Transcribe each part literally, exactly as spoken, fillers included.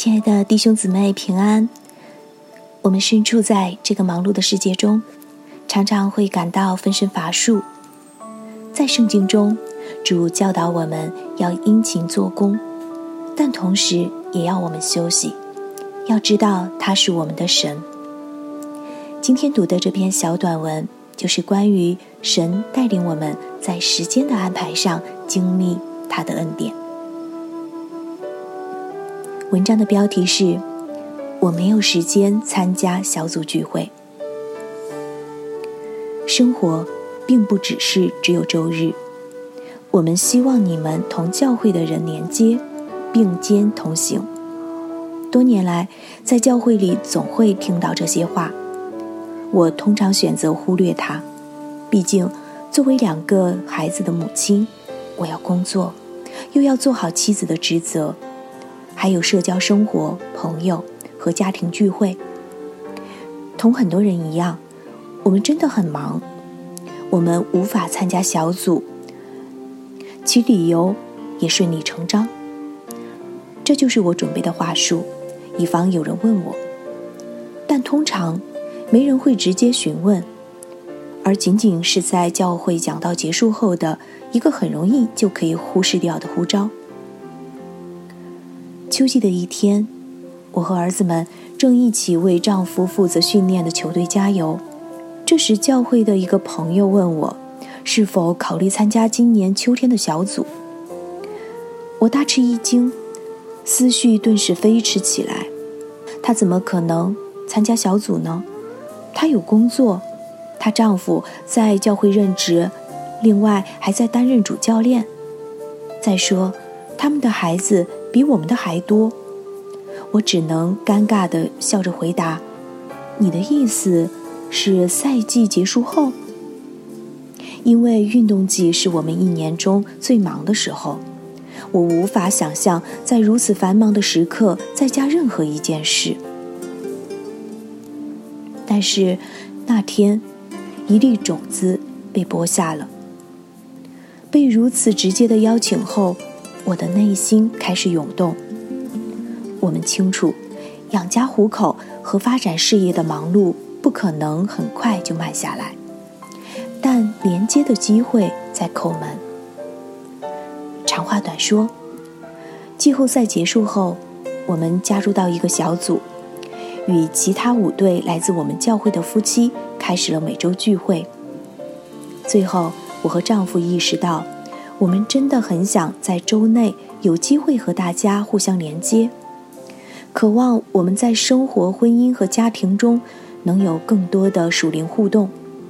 亲爱的弟兄姊妹平安。我们身处在这个忙碌的世界中，常常会感到分身乏术。在圣经中，主教导我们要殷勤做工，但同时也要我们休息，要知道他是我们的神。今天读的这篇小短文，就是关于神带领我们在时间的安排上经历他的恩典。文章的标题是我没有时间参加小组聚会。生活并不只是只有周日，我们希望你们同教会的人连接，并肩同行。多年来，在教会里总会听到这些话，我通常选择忽略它。毕竟作为两个孩子的母亲，我要工作，又要做好妻子的职责，还有社交生活、朋友和家庭聚会。同很多人一样，我们真的很忙，我们无法参加小组，其理由也顺理成章。这就是我准备的话术，以防有人问我。但通常没人会直接询问，而仅仅是在教会讲道结束后的一个很容易就可以忽视掉的呼召。秋季的一天，我和儿子们正一起为丈夫负责训练的球队加油。这时教会的一个朋友问我是否考虑参加今年秋天的小组。我大吃一惊，思绪顿时飞驰起来。她怎么可能参加小组呢？她有工作，她丈夫在教会任职，另外还在担任主教练。再说他们的孩子比我们的还多。我只能尴尬地笑着回答，你的意思是赛季结束后？因为运动季是我们一年中最忙的时候，我无法想象在如此繁忙的时刻再加任何一件事。但是那天，一粒种子被播下了。被如此直接的邀请后，我的内心开始涌动。我们清楚，养家糊口和发展事业的忙碌不可能很快就慢下来，但连接的机会在叩门。长话短说，季后赛结束后，我们加入到一个小组，与其他五对来自我们教会的夫妻开始了每周聚会。最后，我和丈夫意识到，我们真的很想在周内有机会和大家互相连接，渴望我们在生活、婚姻和家庭中能有更多的属灵互动。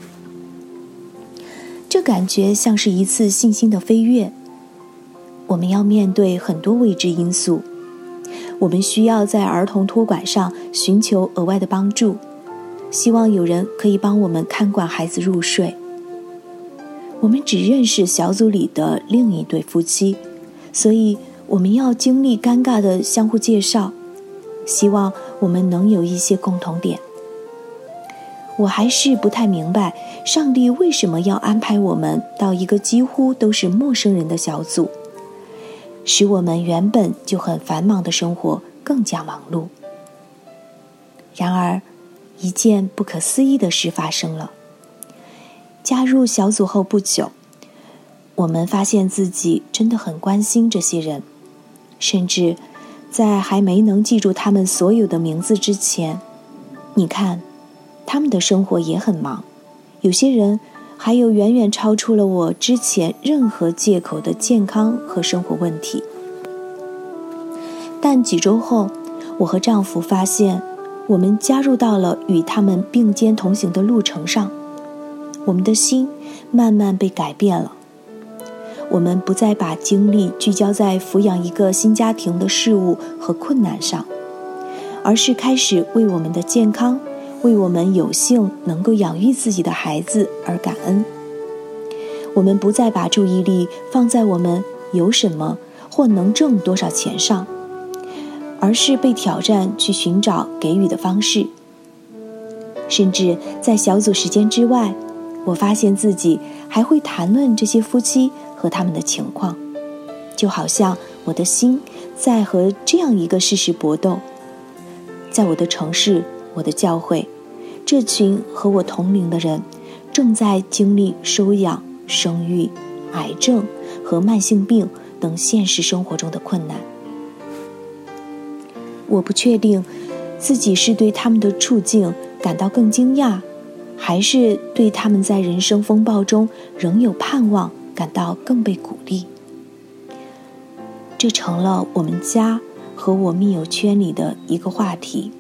这感觉像是一次信心的飞跃。我们要面对很多未知因素，我们需要在儿童托管上寻求额外的帮助，希望有人可以帮我们看管孩子入睡。我们只认识小组里的另一对夫妻，所以我们要经历尴尬的相互介绍，希望我们能有一些共同点。我还是不太明白，上帝为什么要安排我们到一个几乎都是陌生人的小组，使我们原本就很繁忙的生活更加忙碌。然而，一件不可思议的事发生了。加入小组后不久，我们发现自己真的很关心这些人，甚至在还没能记住他们所有的名字之前，你看，他们的生活也很忙，有些人还有远远超出了我之前任何借口的健康和生活问题。但几周后，我和丈夫发现，我们加入到了与他们并肩同行的路程上。我们的心慢慢被改变了。我们不再把精力聚焦在抚养一个新家庭的事物和困难上，而是开始为我们的健康，为我们有幸能够养育自己的孩子而感恩。我们不再把注意力放在我们有什么或能挣多少钱上，而是被挑战去寻找给予的方式。甚至在小组时间之外，我发现自己还会谈论这些夫妻和他们的情况，就好像我的心在和这样一个事实搏斗。在我的城市，我的教会，这群和我同龄的人正在经历收养、生育、癌症和慢性病等现实生活中的困难。我不确定自己是对他们的处境感到更惊讶，还是对他们在人生风暴中仍有盼望感到更被鼓励。这成了我们家和我密友圈里的一个话题。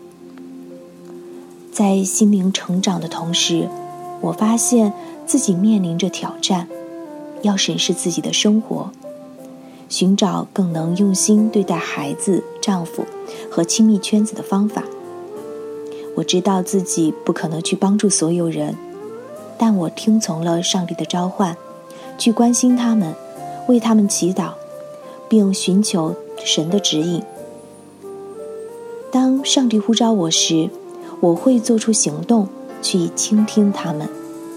在心灵成长的同时，我发现自己面临着挑战，要审视自己的生活，寻找更能用心对待孩子、丈夫和亲密圈子的方法。我知道自己不可能去帮助所有人，但我听从了上帝的召唤，去关心他们，为他们祈祷，并寻求神的指引。当上帝呼召我时，我会做出行动去倾听他们。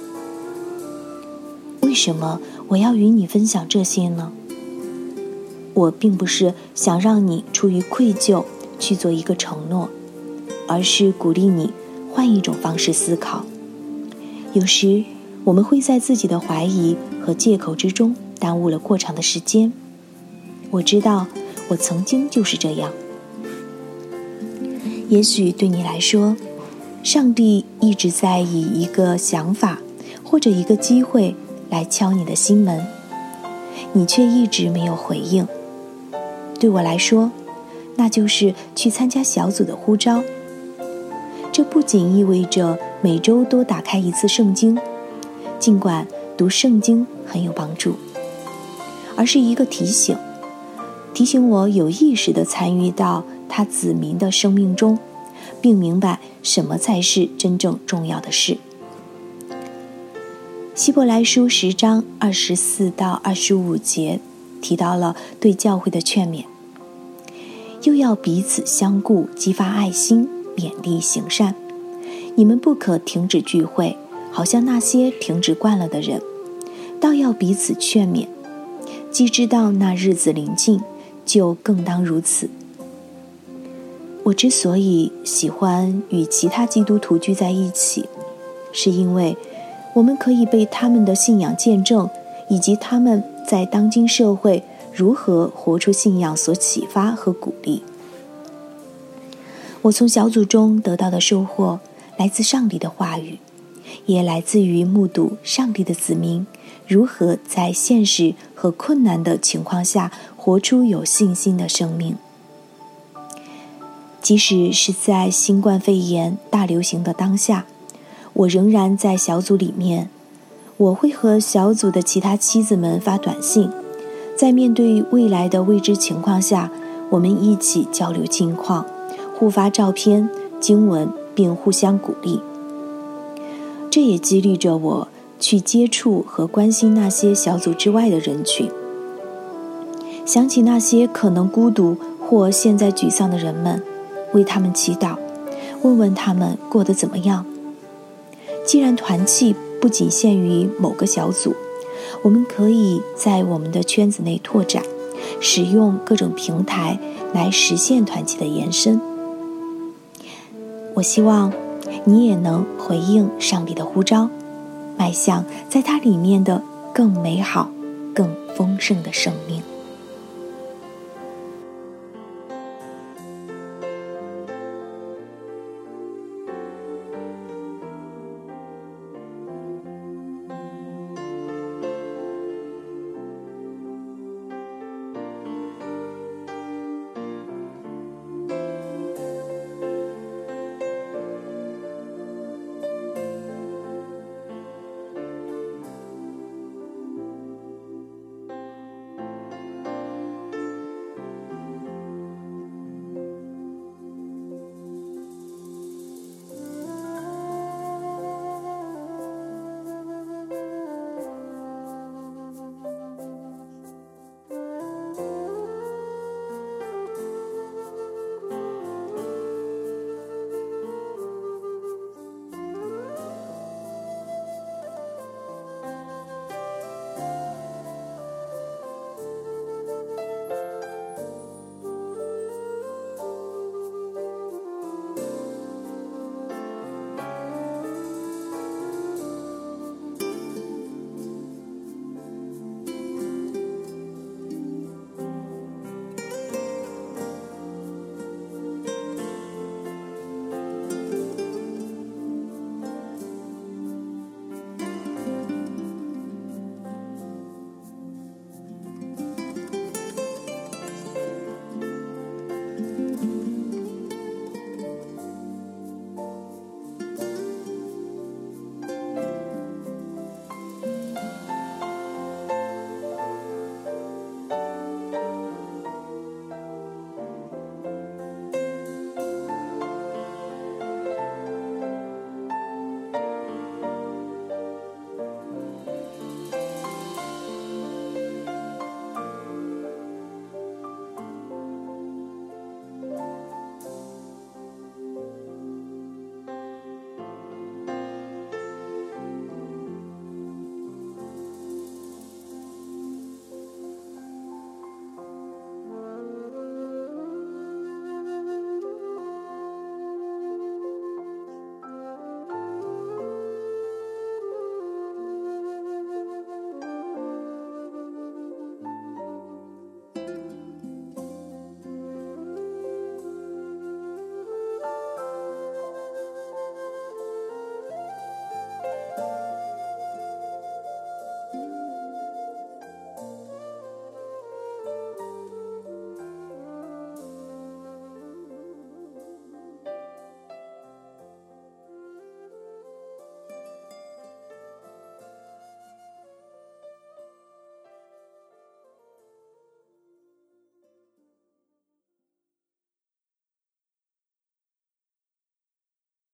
为什么我要与你分享这些呢？我并不是想让你出于愧疚去做一个承诺，而是鼓励你换一种方式思考。有时我们会在自己的怀疑和借口之中耽误了过长的时间。我知道我曾经就是这样。也许对你来说，上帝一直在以一个想法或者一个机会来敲你的心门，你却一直没有回应。对我来说，那就是去参加小组的呼召。这不仅意味着每周多打开一次圣经，尽管读圣经很有帮助，而是一个提醒，提醒我有意识地参与到他子民的生命中，并明白什么才是真正重要的事。希伯来书十章二十四到二十五节提到了对教会的劝勉，又要彼此相顾，激发爱心，勉励行善。你们不可停止聚会，好像那些停止惯了的人，倒要彼此劝勉。既知道那日子临近，就更当如此。我之所以喜欢与其他基督徒聚在一起，是因为我们可以被他们的信仰见证，以及他们在当今社会如何活出信仰所启发和鼓励。我从小组中得到的收获，来自上帝的话语，也来自于目睹上帝的子民如何在现实和困难的情况下活出有信心的生命。即使是在新冠肺炎大流行的当下，我仍然在小组里面。我会和小组的其他妻子们发短信，在面对未来的未知情况下，我们一起交流近况，互发照片、经文，并互相鼓励。这也激励着我去接触和关心那些小组之外的人群。想起那些可能孤独或现在沮丧的人们，为他们祈祷，问问他们过得怎么样。既然团契不仅限于某个小组，我们可以在我们的圈子内拓展，使用各种平台来实现团契的延伸。我希望你也能回应上帝的呼召，迈向在它里面的更美好、更丰盛的生命。